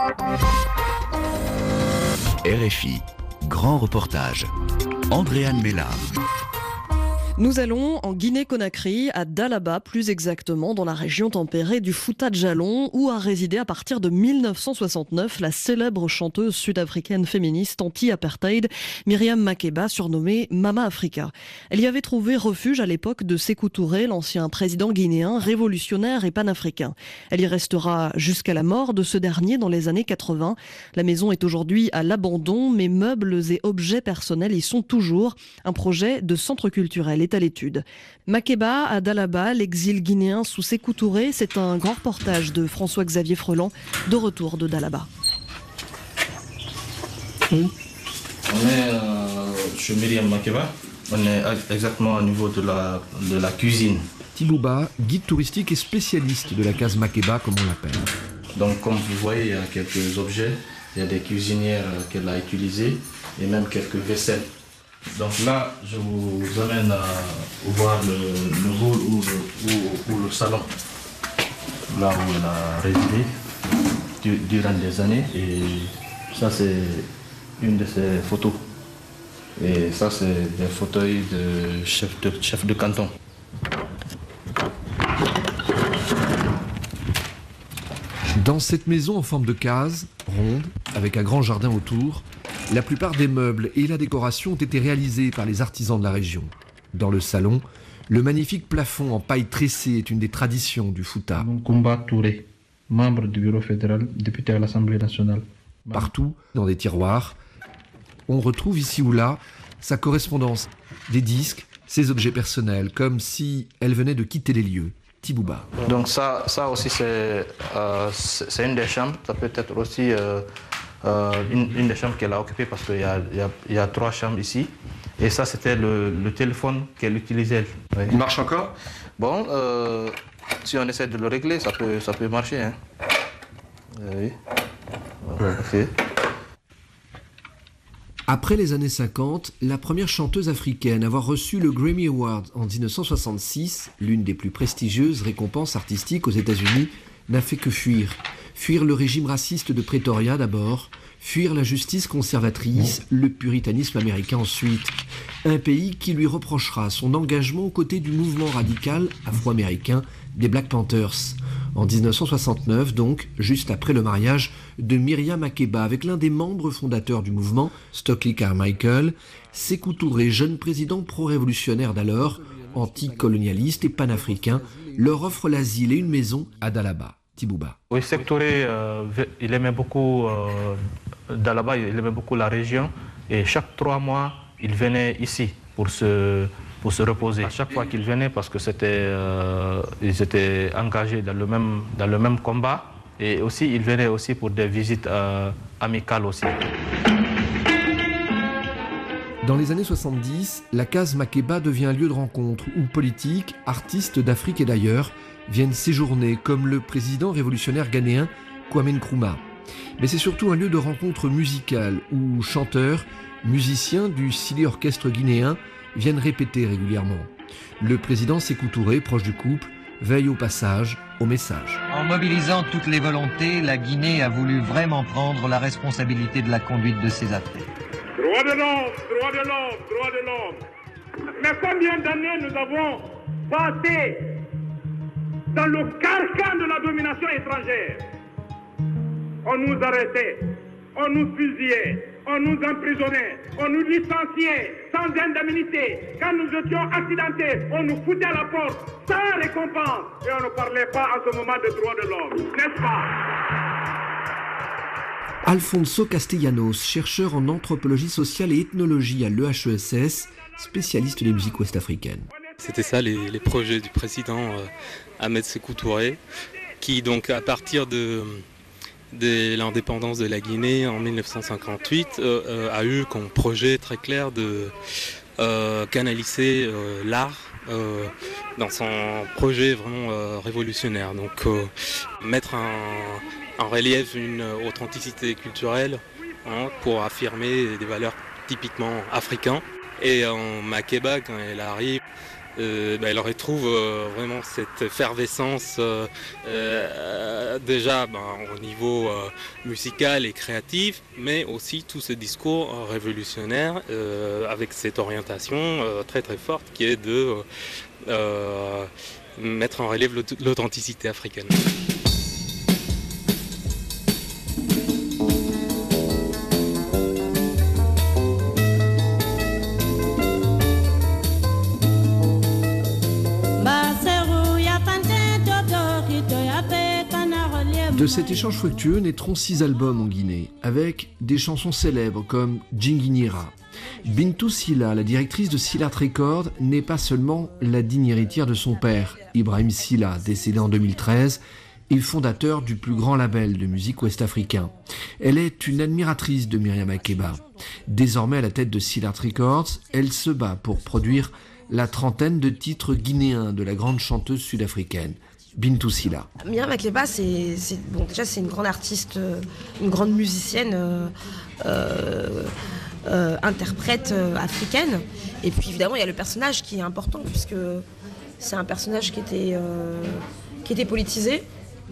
RFI, grand reportage. Andréane Mélard. Nous allons en Guinée-Conakry, à Dalaba plus exactement, dans la région tempérée du Fouta-Djallon, où a résidé à partir de 1969 la célèbre chanteuse sud-africaine féministe anti-apartheid Myriam Makeba, surnommée Mama Africa. Elle y avait trouvé refuge à l'époque de Sékou Touré, l'ancien président guinéen, révolutionnaire et panafricain. Elle y restera jusqu'à la mort de ce dernier dans les années 80. La maison est aujourd'hui à l'abandon, mais meubles et objets personnels y sont toujours. Un projet de centre culturel est à l'étude. Makeba à Dalaba, l'exil guinéen sous Sékou Touré, c'est un grand reportage de François-Xavier Freland, de retour de Dalaba. On est chez Myriam Makeba, on est exactement au niveau de la cuisine. Tibouba, guide touristique et spécialiste de la case Makeba, comme on l'appelle. Donc comme vous voyez, il y a quelques objets, il y a des cuisinières qu'elle a utilisées et même quelques vaisselles. Donc là, je vous amène à voir le hall ou le salon, là où elle a résidé durant des années. Et ça, c'est une de ses photos. Et ça, c'est des fauteuils de chef de canton. Dans cette maison en forme de case, ronde, avec un grand jardin autour, la plupart des meubles et la décoration ont été réalisés par les artisans de la région. Dans le salon, le magnifique plafond en paille tressée est une des traditions du Fouta. Nkoumba Touré, membre du bureau fédéral, député à l'Assemblée nationale. Partout, dans des tiroirs, on retrouve ici ou là sa correspondance, des disques, ses objets personnels, comme si elle venait de quitter les lieux. Tibouba. Donc ça aussi c'est une des chambres, ça peut être aussi une des chambres qu'elle a occupées parce qu'il y a 3 chambres ici. Et ça c'était le téléphone qu'elle utilisait. Oui. Il marche encore? Bon, si on essaie de le régler, ça peut marcher. Hein. Oui. Ouais. Ok. Après les années 50, la première chanteuse africaine à avoir reçu le Grammy Award en 1966, l'une des plus prestigieuses récompenses artistiques aux États-Unis, n'a fait que fuir. Fuir le régime raciste de Pretoria d'abord, fuir la justice conservatrice, le puritanisme américain ensuite. Un pays qui lui reprochera son engagement aux côtés du mouvement radical afro-américain des Black Panthers. En 1969, donc, juste après le mariage de Myriam Makeba avec l'un des membres fondateurs du mouvement, Stokely Carmichael, Sékou Touré, jeune président pro-révolutionnaire d'alors, anticolonialiste et panafricain, leur offre l'asile et une maison à Dalaba. Tibouba. Oui, Sékou Touré, il aimait beaucoup Dalaba, il aimait beaucoup la région et chaque 3 mois, il venait ici pour se reposer. À chaque fois qu'il venait, parce que ils étaient engagés dans le même combat et aussi il venait aussi pour des visites amicales aussi. Dans les années 70, la case Makeba devient un lieu de rencontre où politiques, artistes d'Afrique et d'ailleurs viennent séjourner, comme le président révolutionnaire ghanéen Kwame Nkrumah. Mais c'est surtout un lieu de rencontre musicale où chanteurs, musiciens du Sili Orchestre guinéen viennent répéter régulièrement. Le président Sékou Touré, proche du couple, veille au passage, au message. En mobilisant toutes les volontés, la Guinée a voulu vraiment prendre la responsabilité de la conduite de ses affaires. Droit de l'homme, droit de l'homme, droit de l'homme. Mais combien d'années nous avons passé dans le carcan de la domination étrangère? On nous arrêtait, on nous fusillait, on nous emprisonnait, on nous licenciait sans indemnité. Quand nous étions accidentés, on nous foutait à la porte sans récompense. Et on ne parlait pas à ce moment de droits de l'homme, n'est-ce pas? Alfonso Castellanos, chercheur en anthropologie sociale et ethnologie à l'EHESS, spécialiste des musiques ouest-africaines. C'était ça les projets du président Ahmed Sékou Touré, qui donc à partir de l'indépendance de la Guinée en 1958 a eu comme projet très clair de canaliser l'art dans son projet vraiment révolutionnaire. Donc mettre en relief une authenticité culturelle pour affirmer des valeurs typiquement africaines. Et en Makeba, quand elle arrive, elle retrouve vraiment cette effervescence déjà au niveau musical et créatif, mais aussi tout ce discours révolutionnaire avec cette orientation très très forte qui est de mettre en relief l'authenticité africaine. De cet échange fructueux naîtront 6 albums en Guinée, avec des chansons célèbres comme Djinguinyira. Bintou Sylla, la directrice de Sylla Records, n'est pas seulement la digne héritière de son père, Ibrahim Sylla, décédé en 2013, et fondateur du plus grand label de musique ouest-africain. Elle est une admiratrice de Myriam Makeba. Désormais à la tête de Sylla Records, elle se bat pour produire la trentaine de titres guinéens de la grande chanteuse sud-africaine. Bintou Sylla. Myriam Makeba, c'est une grande artiste, une grande musicienne, interprète africaine. Et puis évidemment, il y a le personnage qui est important, puisque c'est un personnage qui était politisé,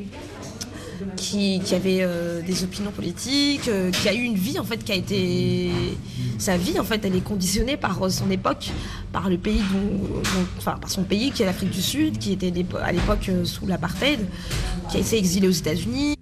qui avait des opinions politiques, qui a eu une vie en fait, sa vie en fait, elle est conditionnée par son époque, par le pays par son pays qui est l'Afrique du Sud, qui était à l'époque sous l'apartheid, qui a été exilé aux États-Unis.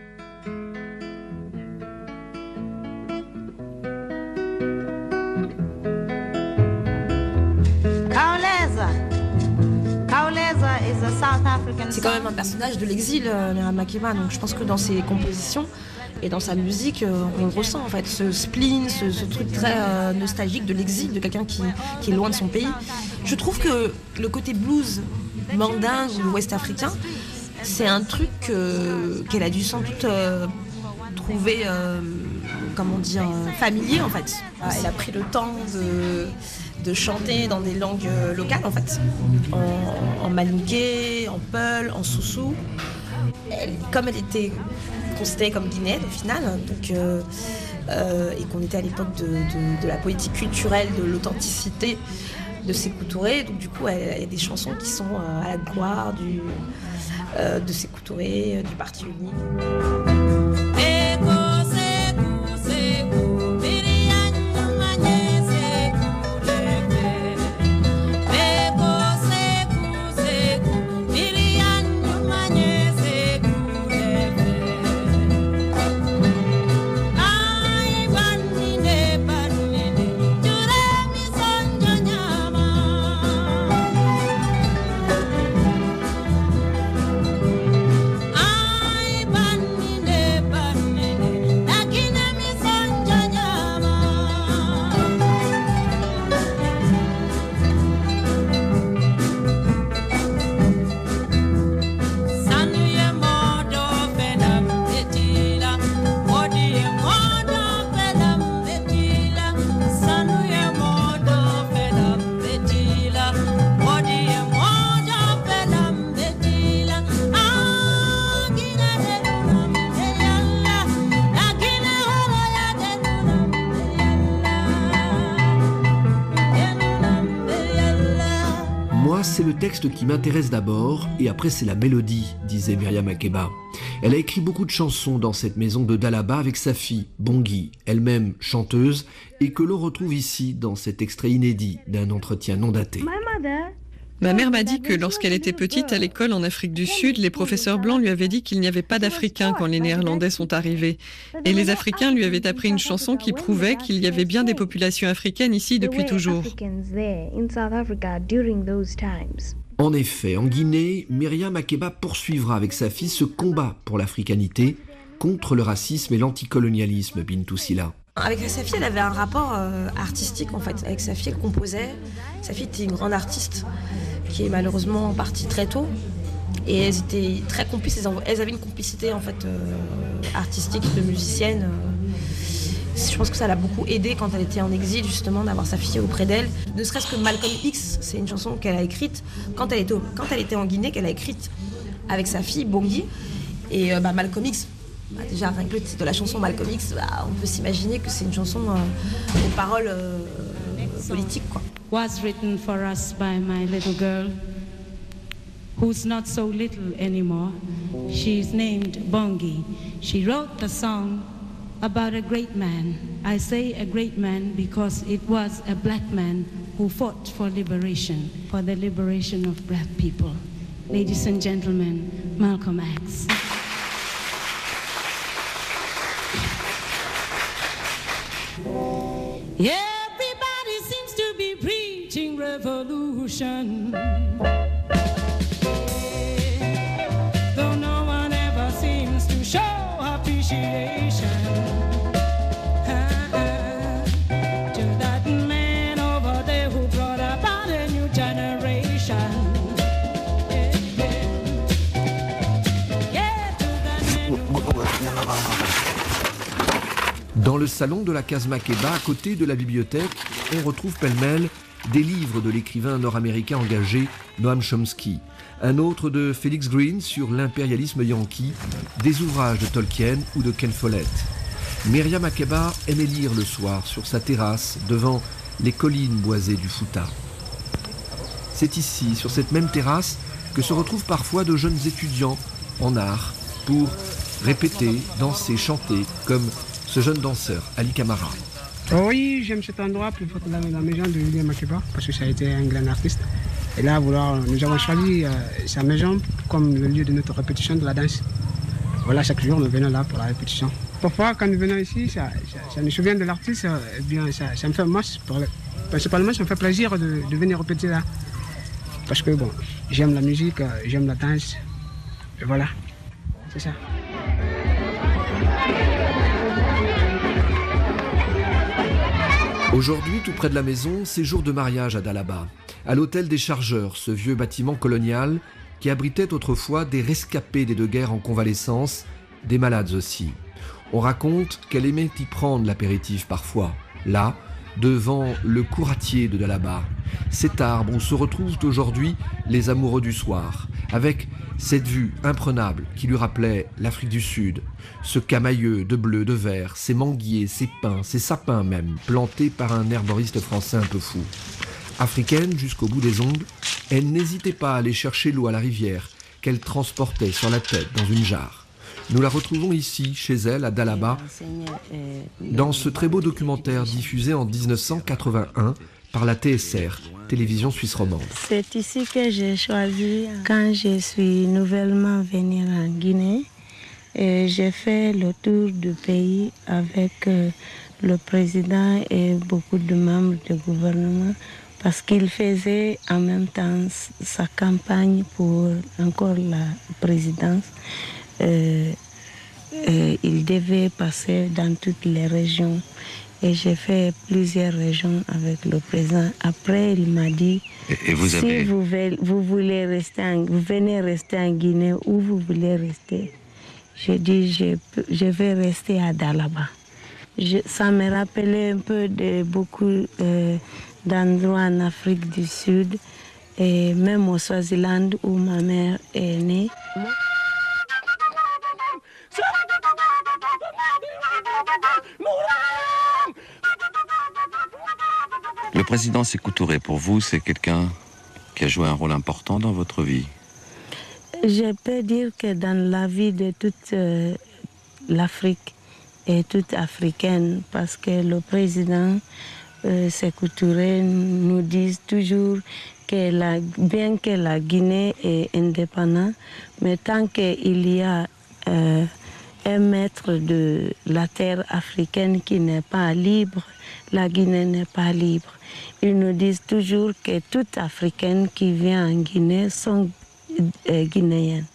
C'est quand même un personnage de l'exil, Myriam Makeba, donc je pense que dans ses compositions et dans sa musique, on le ressent en fait, ce spleen, ce truc très nostalgique de l'exil, de quelqu'un qui est loin de son pays. Je trouve que le côté blues mandingue ou ouest-africain, c'est un truc qu'elle a dû sans doute trouver, familier en fait. Elle a pris le temps de chanter dans des langues locales en fait, en malinké, en peul, en soussou. Comme elle était considérée comme guinéenne au final, donc, et qu'on était à l'époque de la politique culturelle, de l'authenticité de Sékou Touré, donc du coup il y a des chansons qui sont à la gloire de Sékou Touré, du Parti Uni. C'est le texte qui m'intéresse d'abord, et après c'est la mélodie, disait Myriam Makeba. Elle a écrit beaucoup de chansons dans cette maison de Dalaba avec sa fille, Bongi, elle-même chanteuse, et que l'on retrouve ici dans cet extrait inédit d'un entretien non daté. Ma mère m'a dit que lorsqu'elle était petite, à l'école en Afrique du Sud, les professeurs blancs lui avaient dit qu'il n'y avait pas d'Africains quand les Néerlandais sont arrivés. Et les Africains lui avaient appris une chanson qui prouvait qu'il y avait bien des populations africaines ici depuis toujours. En effet, en Guinée, Myriam Makeba poursuivra avec sa fille ce combat pour l'africanité contre le racisme et l'anticolonialisme, Bintou Sylla. Avec sa fille, elle avait un rapport artistique en fait. Avec sa fille, elle composait. Sa fille était une grande artiste qui est malheureusement partie très tôt. Et elles étaient très complices. Elles avaient une complicité en fait artistique de musicienne. Je pense que ça l'a beaucoup aidée quand elle était en exil justement d'avoir sa fille auprès d'elle. Ne serait-ce que Malcolm X, c'est une chanson qu'elle a écrite quand elle était en Guinée, qu'elle a écrite avec sa fille Bongi. Et Malcolm X. Déjà, avec le titre de la chanson Malcolm X, on peut s'imaginer que c'est une chanson aux paroles politiques, quoi. was written for us by my little girl, who's not so little anymore. She's named Bongi. She wrote the song about a great man. I say a great man because it was a black man who fought for liberation, for the liberation of black people. Ladies and gentlemen, Malcolm X. Everybody seems to be preaching revolution, though no one ever seems to show appreciation to that man over there who brought about a new generation. Dans le salon de la Case Makeba, à côté de la bibliothèque, on retrouve pêle-mêle des livres de l'écrivain nord-américain engagé Noam Chomsky, un autre de Felix Green sur l'impérialisme yankee, des ouvrages de Tolkien ou de Ken Follett. Myriam Makeba aimait lire le soir sur sa terrasse devant les collines boisées du Fouta. C'est ici, sur cette même terrasse, que se retrouvent parfois de jeunes étudiants en art pour répéter, danser, chanter, comme ce jeune danseur, Ali Kamara. Oui, j'aime cet endroit, plus fort la maison de Myriam Makeba, parce que ça a été un grand artiste. Et là, nous avons choisi sa maison comme le lieu de notre répétition de la danse. Voilà, chaque jour, nous venons là pour la répétition. Parfois, quand nous venons ici, ça nous souvient de l'artiste, eh bien, ça me fait masse. Principalement, ça me fait plaisir de venir répéter là. Parce que, bon, j'aime la musique, j'aime la danse. Et voilà, c'est ça. Aujourd'hui, tout près de la maison, c'est jour de mariage à Dalaba, à l'hôtel des Chargeurs, ce vieux bâtiment colonial qui abritait autrefois des rescapés des deux guerres en convalescence, des malades aussi. On raconte qu'elle aimait y prendre l'apéritif parfois, là, devant le couratier de Dalaba, cet arbre où se retrouvent aujourd'hui les amoureux du soir, avec cette vue imprenable qui lui rappelait l'Afrique du Sud, ce camailleux de bleu, de vert, ces manguiers, ces pins, ces sapins même, plantés par un herboriste français un peu fou. Africaine jusqu'au bout des ongles, elle n'hésitait pas à aller chercher l'eau à la rivière qu'elle transportait sur la tête dans une jarre. Nous la retrouvons ici, chez elle, à Dalaba, dans ce très beau documentaire diffusé en 1981 par la TSR, Télévision Suisse Romande. C'est ici que j'ai choisi quand je suis nouvellement venue en Guinée. J'ai fait le tour du pays avec le président et beaucoup de membres du gouvernement parce qu'il faisait en même temps sa campagne pour encore la présidence. Il devait passer dans toutes les régions. Et j'ai fait plusieurs régions avec le président. Après, il m'a dit, si vous voulez rester, vous venez rester en Guinée, où vous voulez rester. J'ai dit, je vais rester à Dalaba. Ça me rappelait un peu de beaucoup d'endroits en Afrique du Sud, et même au Swaziland où ma mère est née. Le président Sékou Touré, pour vous, c'est quelqu'un qui a joué un rôle important dans votre vie? Je peux dire que dans la vie de toute l'Afrique et toute africaine, parce que le président Sékou Touré nous dit toujours que bien que la Guinée est indépendante, mais tant qu'il y a un mètre de la terre africaine qui n'est pas libre, la Guinée n'est pas libre. Ils nous disent toujours que toute Africaine qui vient en Guinée sont guinéennes.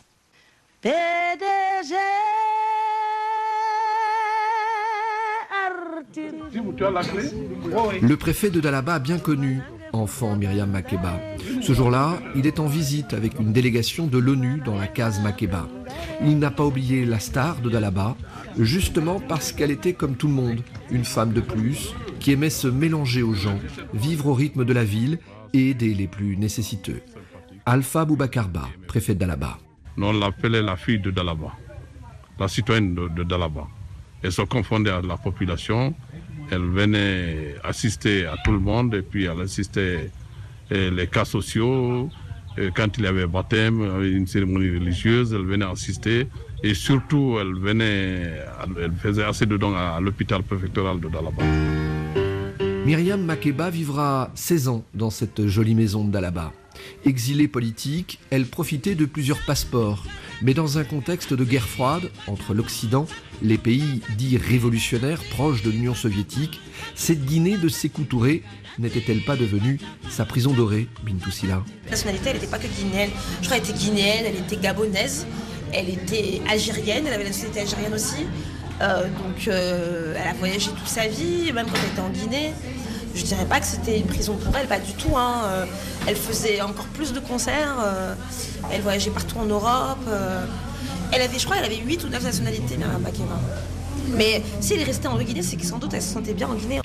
Le préfet de Dalaba a bien connu enfant Myriam Makeba. Ce jour-là, il est en visite avec une délégation de l'ONU dans la Case Makeba. Il n'a pas oublié la star de Dalaba, justement parce qu'elle était comme tout le monde, une femme de plus, qui aimait se mélanger aux gens, vivre au rythme de la ville et aider les plus nécessiteux. Alpha Boubacarba, préfet de Dalaba. On l'appelait la fille de Dalaba, la citoyenne de Dalaba. Elle se confondait à la population Elle venait assister à tout le monde et puis elle assistait les cas sociaux. Quand il y avait baptême, une cérémonie religieuse, elle venait assister. Et surtout, elle faisait assez de dons à l'hôpital préfectoral de Dalaba. Myriam Makeba vivra 16 ans dans cette jolie maison de Dalaba. Exilée politique, elle profitait de plusieurs passeports. Mais dans un contexte de guerre froide entre l'Occident, les pays dits révolutionnaires proches de l'Union soviétique, cette Guinée de Sékou Touré n'était-elle pas devenue sa prison dorée, Bintou Sylla? La nationalité, elle n'était pas que guinéenne. Je crois qu'elle était guinéenne, elle était gabonaise, elle était algérienne, elle avait la nationalité algérienne aussi. Elle a voyagé toute sa vie, même quand elle était en Guinée. Je dirais pas que c'était une prison pour elle, pas du tout. Elle faisait encore plus de concerts, elle voyageait partout en Europe. Je crois qu'elle avait 8 ou 9 nationalités, Myriam Makeba. Mais si elle est restée en Guinée, c'est que sans doute elle se sentait bien en Guinée.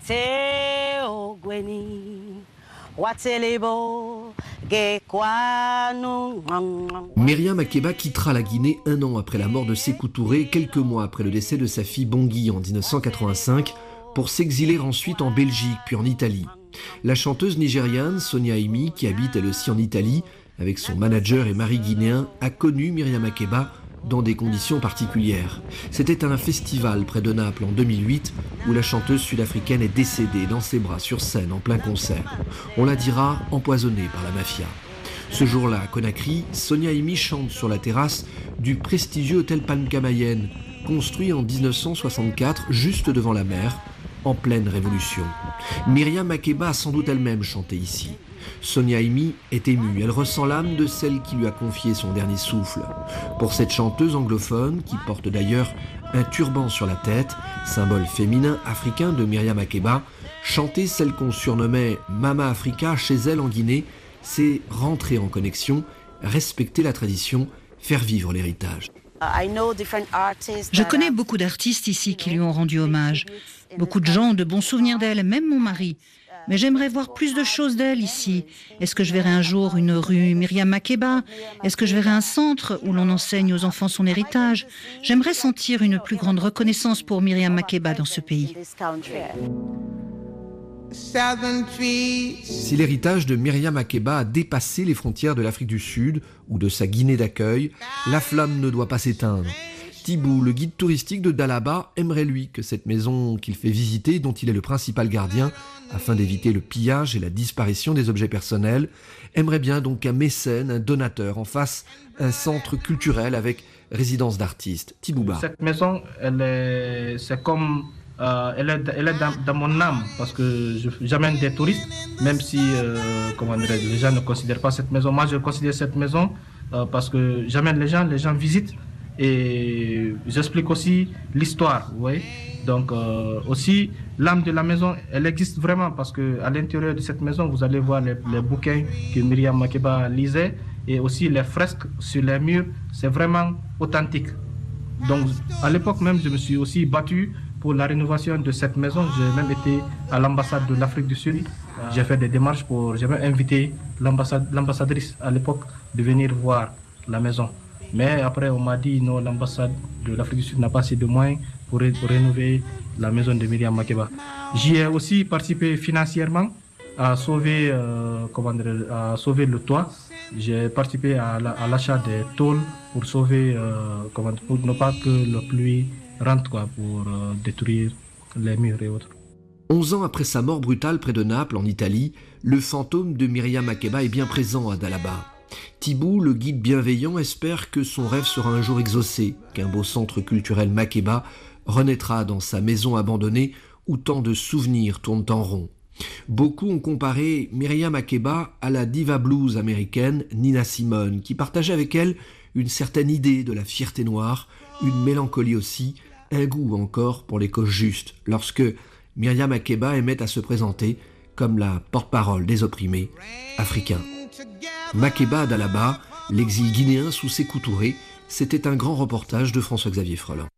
Myriam Makeba quittera la Guinée 1 an après la mort de Sékou Touré, quelques mois après le décès de sa fille Bangui en 1985, pour s'exiler ensuite en Belgique puis en Italie. La chanteuse nigériane Sonia Aimi, qui habite elle aussi en Italie, avec son manager et mari guinéen, a connu Myriam Makeba dans des conditions particulières. C'était à un festival près de Naples en 2008 où la chanteuse sud-africaine est décédée dans ses bras sur scène en plein concert. On la dira empoisonnée par la mafia. Ce jour-là, à Conakry, Sonia Aimi chante sur la terrasse du prestigieux hôtel Palm-Camayen, construit en 1964 juste devant la mer, en pleine révolution. Myriam Makeba a sans doute elle-même chanté ici. Sonia Aimi est émue, elle ressent l'âme de celle qui lui a confié son dernier souffle. Pour cette chanteuse anglophone, qui porte d'ailleurs un turban sur la tête, symbole féminin africain de Myriam Makeba, chanter celle qu'on surnommait Mama Africa chez elle en Guinée, c'est rentrer en connexion, respecter la tradition, faire vivre l'héritage. Je connais beaucoup d'artistes ici qui lui ont rendu hommage. Beaucoup de gens ont de bons souvenirs d'elle, même mon mari. Mais j'aimerais voir plus de choses d'elle ici. Est-ce que je verrai un jour une rue Myriam Makeba? Est-ce que je verrai un centre où l'on enseigne aux enfants son héritage? J'aimerais sentir une plus grande reconnaissance pour Myriam Makeba dans ce pays. Si l'héritage de Myriam Makeba a dépassé les frontières de l'Afrique du Sud ou de sa Guinée d'accueil, la flamme ne doit pas s'éteindre. Thibou, le guide touristique de Dalaba, aimerait lui que cette maison qu'il fait visiter, dont il est le principal gardien, afin d'éviter le pillage et la disparition des objets personnels, aimerait bien donc qu'un mécène, un donateur, en fasse un centre culturel avec résidence d'artistes. Thibouba. Cette maison, elle est dans mon âme parce que j'amène des touristes, même si les gens ne considèrent pas cette maison. Moi, je considère cette maison parce que j'amène les gens visitent et j'explique aussi l'histoire. Vous voyez. Donc aussi, l'âme de la maison, elle existe vraiment parce qu'à l'intérieur de cette maison, vous allez voir les bouquins que Myriam Makeba lisait et aussi les fresques sur les murs. C'est vraiment authentique. Donc à l'époque même, je me suis aussi battu pour la rénovation de cette maison. J'ai même été à l'ambassade de l'Afrique du Sud. J'ai fait des démarches j'ai même invité l'ambassadrice à l'époque de venir voir la maison. Mais après, on m'a dit non, l'ambassade de l'Afrique du Sud n'a pas assez de moyens pour rénover la maison de Myriam Makeba. J'y ai aussi participé financièrement à sauver le toit. J'ai participé à l'achat des tôles pour sauver, pour ne pas que la pluie rentre pour détruire les murs et autres. 11 ans après sa mort brutale près de Naples, en Italie, le fantôme de Myriam Makeba est bien présent à Dalaba. Thibou, le guide bienveillant, espère que son rêve sera un jour exaucé, qu'un beau centre culturel Makeba renaîtra dans sa maison abandonnée où tant de souvenirs tournent en rond. Beaucoup ont comparé Myriam Makeba à la diva blues américaine Nina Simone, qui partageait avec elle une certaine idée de la fierté noire, une mélancolie aussi, un goût encore pour les causes justes, lorsque Myriam Makeba aimait à se présenter comme la porte-parole des opprimés africains. Makeba à Dalaba, l'exil guinéen sous Sékou Touré, c'était un grand reportage de François-Xavier Frelin.